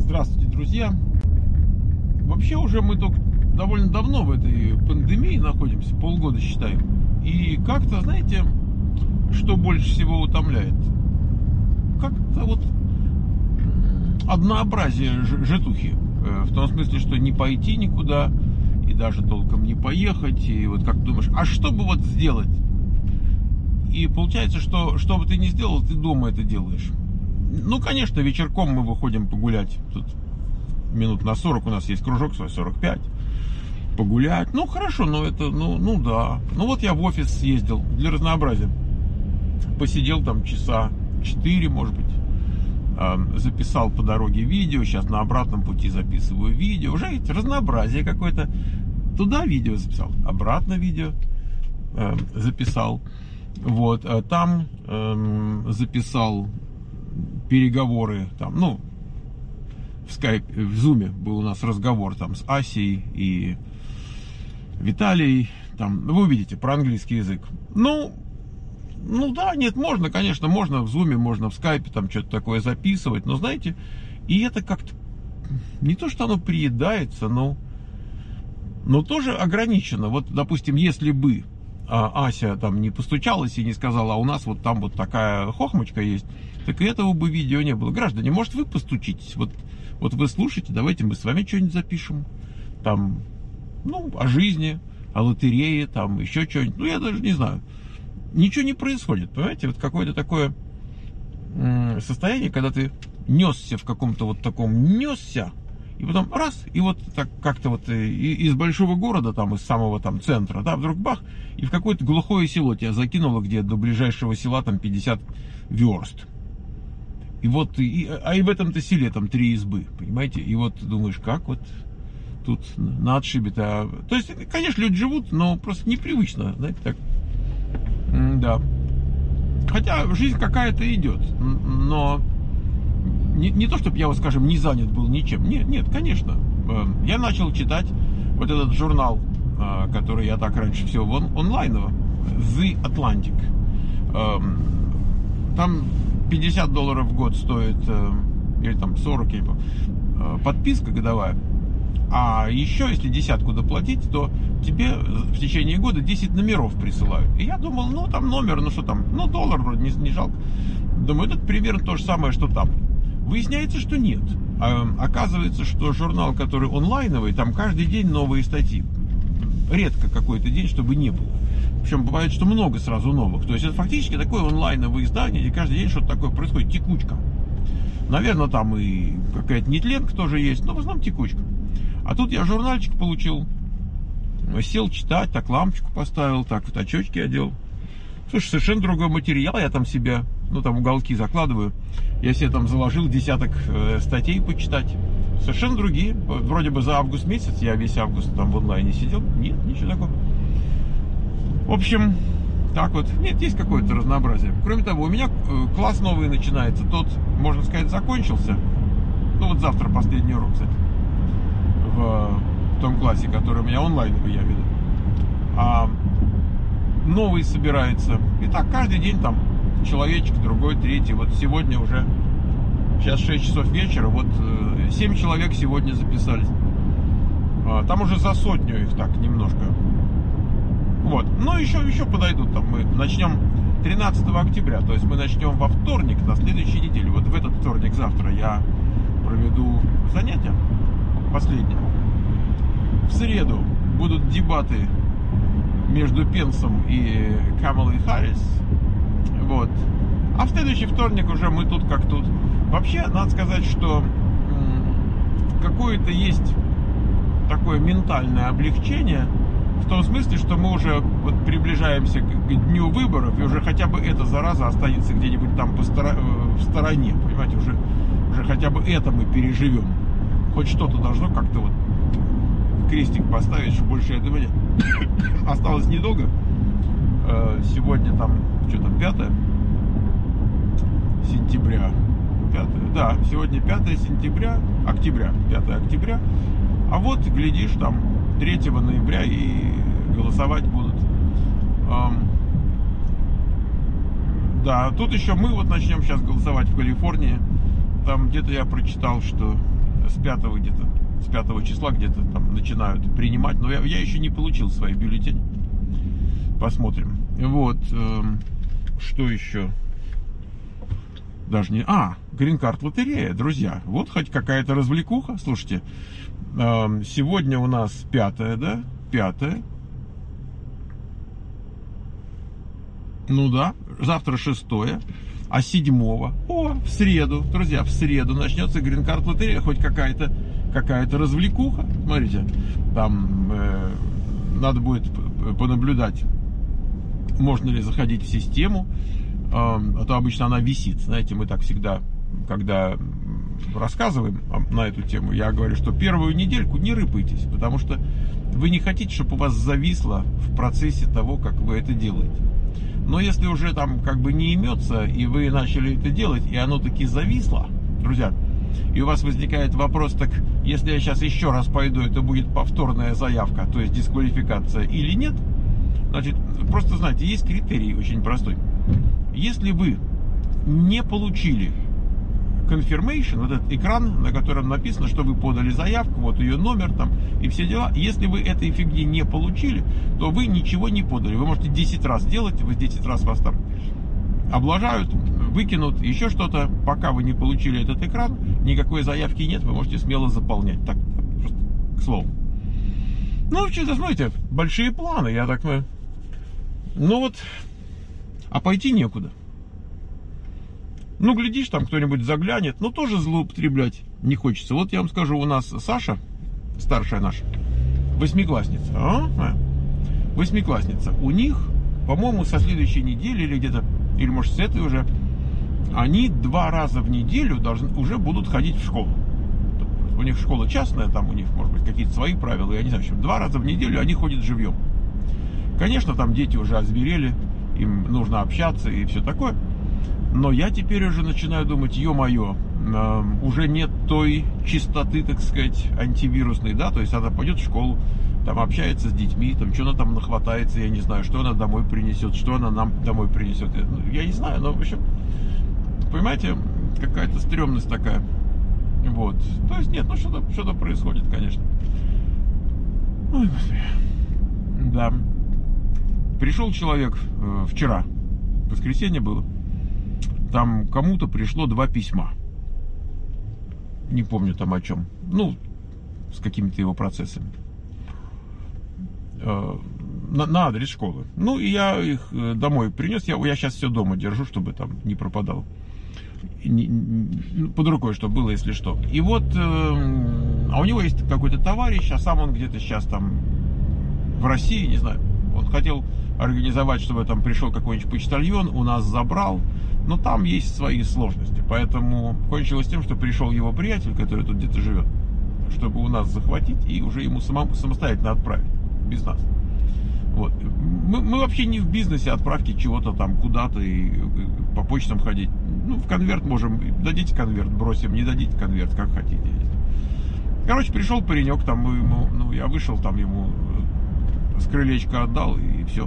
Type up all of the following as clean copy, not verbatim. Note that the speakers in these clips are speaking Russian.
Здравствуйте, друзья! Вообще уже мы только довольно давно в этой пандемии находимся, полгода считаем. И как-то, знаете, что больше всего утомляет? Как-то вот однообразие житухи. В том смысле, что не пойти никуда, и даже толком не поехать. И вот как думаешь, а что бы вот сделать? И получается, что бы ты ни сделал, ты дома это делаешь. Ну, конечно, вечерком мы выходим погулять. Тут минут на 40 у нас есть кружок свой, 45. Погулять. Ну, хорошо, но это, ну да. Ну, вот я в офис съездил для разнообразия. Посидел там часа 4, может быть. Записал по дороге видео. Сейчас на обратном пути записываю видео. Уже ведь разнообразие какое-то. Туда видео записал, обратно видео записал. Вот. Там записал переговоры, там, ну, в скайпе, в зуме был у нас разговор там с Асей и Виталией, там, вы увидите, про английский язык. Ну да, нет, можно, конечно, можно в зуме, можно в скайпе там что-то такое записывать, но знаете, и это как-то, не то, что оно приедается, но тоже ограничено. Вот, допустим, если бы Ася там не постучалась и не сказала, а у нас вот там вот такая хохмочка есть, так и этого бы видео не было. Граждане, может, вы постучитесь? Вот вы слушаете, давайте мы с вами что-нибудь запишем. Там, ну, о жизни, о лотерее, там, еще что-нибудь. Ну, я даже не знаю. Ничего не происходит, понимаете? Вот какое-то такое состояние, когда ты несся в каком-то вот таком, несся, и потом раз, и вот так как-то вот из большого города, там, из самого там центра, да, вдруг бах, и в какое-то глухое село тебя закинуло, где до ближайшего села там 50 верст. И вот, и в этом-то селе там 3 избы, понимаете? И вот думаешь, как вот тут на отшибе-то. То есть, конечно, люди живут, но просто непривычно, знаете, так. Да. Хотя жизнь какая-то идет, но не то, чтобы я, вот, скажем, не занят был ничем. Нет, конечно. Я начал читать вот этот журнал, который я так раньше всего онлайново, The Atlantic. Там $50 в год стоит, или там 40, я не помню, подписка годовая. А еще, если десятку доплатить, то тебе в течение года 10 номеров присылают. И я думал, ну там номер, ну что там, ну доллар вроде не жалко. Думаю, это примерно то же самое, что там. Выясняется, что нет. Оказывается, что журнал, который онлайновый, там каждый день новые статьи. Редко какой-то день, чтобы не было. Причем бывает, что много сразу новых. То есть это фактически такое онлайновое издание, где каждый день что-то такое происходит, текучка. Наверное, там и какая-то нетленка тоже есть, но в основном текучка. А тут я журнальчик получил, сел читать, так лампочку поставил, так вот очечки одел. Слушай, совершенно другой материал, я там себе, ну там уголки закладываю. Я себе там заложил десяток статей почитать. Совершенно другие. Вроде бы за август месяц, я весь август там в онлайне сидел. Нет, ничего такого. В общем, так вот. Нет, есть какое-то разнообразие. Кроме того, у меня класс новый начинается. Тот, можно сказать, закончился. Ну вот завтра последний урок, кстати. В том классе, который у меня онлайновый, я веду. А новый собирается. И так каждый день там человечек, другой, третий. Вот сегодня уже, сейчас 6 часов вечера, вот 7 человек сегодня записались. Там уже за 100 их так немножко. Вот. Но еще подойдут там. Мы начнем 13 октября. То есть мы начнем во вторник на следующей неделе. Вот в этот вторник завтра я проведу занятия. Последнее. В среду будут дебаты между Пенсом и Камалой Харрис. Вот. А в следующий вторник уже мы тут как тут. Вообще, надо сказать, что какое-то есть такое ментальное облегчение, в том смысле, что мы уже вот приближаемся к дню выборов, и уже хотя бы эта зараза останется где-нибудь там в стороне. Понимаете, уже хотя бы это мы переживем. Хоть что-то должно как-то вот крестик поставить, что больше этого нет. Осталось недолго. Сегодня там, что там, 5 сентября. 5, да, сегодня 5 сентября, 5 октября. А вот, глядишь, там 3 ноября и голосовать будут. Да, тут еще мы вот начнем сейчас голосовать в Калифорнии. Там где-то я прочитал, что с 5 где-то, с 5 числа где-то там начинают принимать. Но я еще не получил свои бюллетени. Посмотрим. Вот. Что еще? Даже не... грин-карт лотерея, друзья. Вот хоть какая-то развлекуха. Слушайте, сегодня у нас 5, да? 5. Ну да, завтра 6, а 7, в среду, друзья, в среду начнется грин-карт лотерея, хоть какая-то развлекуха. Смотрите, там надо будет понаблюдать, можно ли заходить в систему, а то обычно она висит. Знаете, мы так всегда, когда рассказываем на эту тему, я говорю, что первую недельку не рыпайтесь, потому что вы не хотите, чтобы у вас зависло в процессе того, как вы это делаете. Но если уже там как бы не имется, и вы начали это делать, и оно таки зависло, друзья, и у вас возникает вопрос, так если я сейчас еще раз пойду, это будет повторная заявка, то есть дисквалификация или нет, значит, просто знаете, есть критерий очень простой. Если вы не получили confirmation, вот этот экран, на котором написано, что вы подали заявку, вот ее номер там и все дела. Если вы этой фигни не получили, то вы ничего не подали. Вы можете 10 раз делать, вы 10 раз вас там облажают, выкинут, еще что-то. Пока вы не получили этот экран, никакой заявки нет, вы можете смело заполнять. Так, просто к слову. Ну, что-то, смотрите, большие планы, я так понимаю. Ну вот, а пойти некуда. Ну, глядишь, там кто-нибудь заглянет, но тоже злоупотреблять не хочется. Вот я вам скажу, у нас Саша, старшая наша, 8-классница. Восьмиклассница. У них, по-моему, со следующей недели или где-то, или может с этой уже, они 2 раза в неделю уже будут ходить в школу. У них школа частная, там у них, может быть, какие-то свои правила, я не знаю, в общем, 2 раза в неделю они ходят живьем. Конечно, там дети уже озверели, им нужно общаться и все такое. Но я теперь уже начинаю думать, ё-моё, уже нет той чистоты, так сказать, антивирусной, да, то есть она пойдет в школу, там общается с детьми, там что она там нахватается, я не знаю, что она домой принесет, что она нам домой принесет, я не знаю, но в общем, понимаете, какая-то стрёмность такая, вот, то есть нет, ну что-то происходит, конечно. Ой, Господи. Да, пришел человек вчера, воскресенье было. Там кому-то пришло 2 письма. Не помню там о чем. Ну, с какими-то его процессами. На адрес школы. Ну, и я их домой принес. Я сейчас все дома держу, чтобы там не пропадало. Под рукой, чтобы было, если что. И вот, а у него есть какой-то товарищ, а сам он где-то сейчас там в России, не знаю. Он хотел организовать, чтобы там пришел какой-нибудь почтальон, у нас забрал. Но там есть свои сложности. Поэтому кончилось тем, что пришел его приятель, который тут где-то живет, чтобы у нас захватить и уже ему самостоятельно отправить. Без нас. Вот. Мы вообще не в бизнесе отправки чего-то там куда-то и по почтам ходить. Ну, в конверт можем. Дадите конверт, бросим. Не дадите конверт, как хотите. Короче, пришел паренек, там ему, ну, я вышел, там ему с крылечка отдал и все.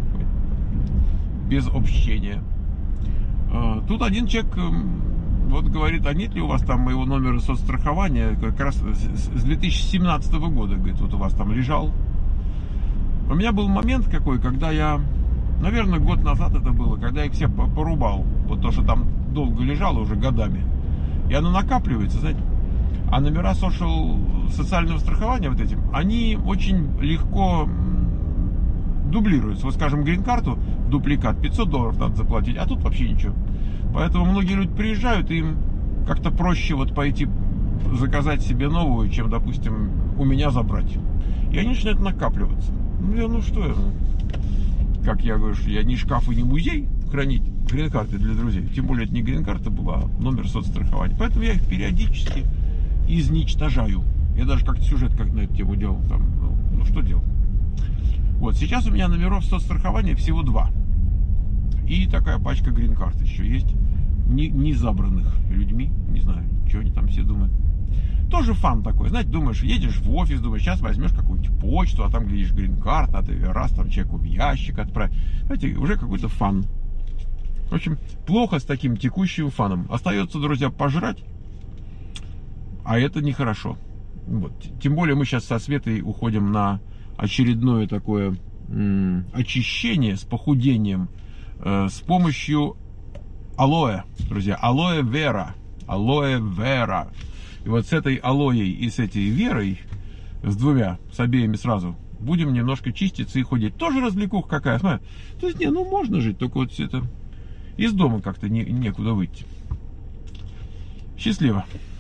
Без общения. Тут один человек вот говорит, а нет ли у вас там моего номера соцстрахования, как раз с 2017 года, говорит, вот у вас там лежал. У меня был момент какой, когда я, наверное, год назад это было, когда я их все порубал, вот то, что там долго лежало уже годами, и оно накапливается, знаете, а номера социального страхования вот этим, они очень легко дублируются. Вот, скажем, грин-карту, дупликат, $500 надо заплатить, а тут вообще ничего. Поэтому многие люди приезжают, и им как-то проще вот пойти заказать себе новую, чем, допустим, у меня забрать. И они начинают накапливаться. Ну что я, как я говорю, что я не шкаф и не музей хранить грин-карты для друзей. Тем более, это не грин-карта была, а номер соцстрахования. Поэтому я их периодически изничтожаю. Я даже как-то сюжет на эту тему делал. Там, ну что делал? Вот, сейчас у меня номеров соцстрахования всего 2. И такая пачка грин-карт еще есть. Не забранных людьми. Не знаю, что они там все думают. Тоже фан такой. Знаете, думаешь, едешь в офис, думаешь, сейчас возьмешь какую-нибудь почту, а там глядишь грин-карт, а ты раз там человеку в ящик отправь. Знаете, уже какой-то фан. В общем, плохо с таким текущим фаном. Остается, друзья, пожрать. А это нехорошо. Вот. Тем более мы сейчас со Светой уходим на очередное такое очищение с похудением с помощью алоэ, друзья. Алоэ вера. Алоэ вера. И вот с этой алоей и с этой верой, с двумя, с обеими сразу, будем немножко чиститься и худеть. Тоже развлекуха какая. Смотри. То есть, ну можно жить, только вот это из дома как-то некуда выйти. Счастливо.